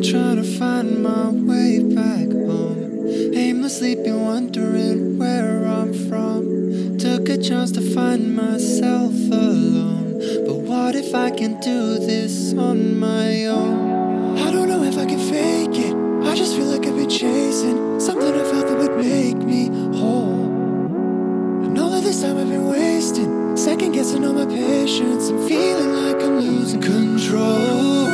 trying to find my way back home. Aimlessly been wondering where I'm from. Took a chance to find myself alone. But what if I can do this on my own? I don't know if I can fake it. I just feel like I've been chasing something I felt that would make me whole. And all of this time I've been wasting, second guessing all my patience. I'm feeling like I'm losing control.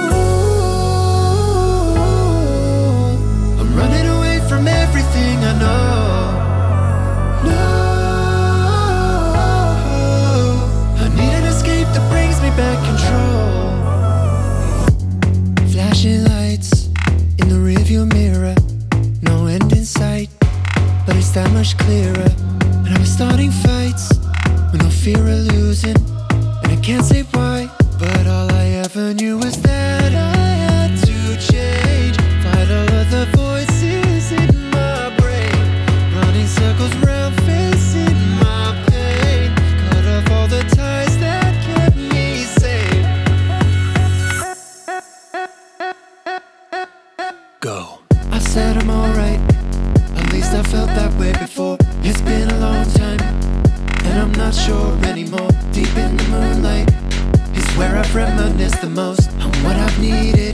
I'm running away from everything I know. No, I need an escape that brings me back control. Flashing lights in the rearview mirror, no end in sight, but it's that much clearer. And I was starting fights with no fear of losing, and I can't say why, but all I ever knew was that I had to change. Fight all of the voices in my brain, running circles round, facing my pain. Cut off all the ties that kept me sane. Go. I said I'm alright, at least I felt that way before. It's been a long time, and I'm not sure anymore. Deep in the moonlight is where I've reminisced the most on what I've needed.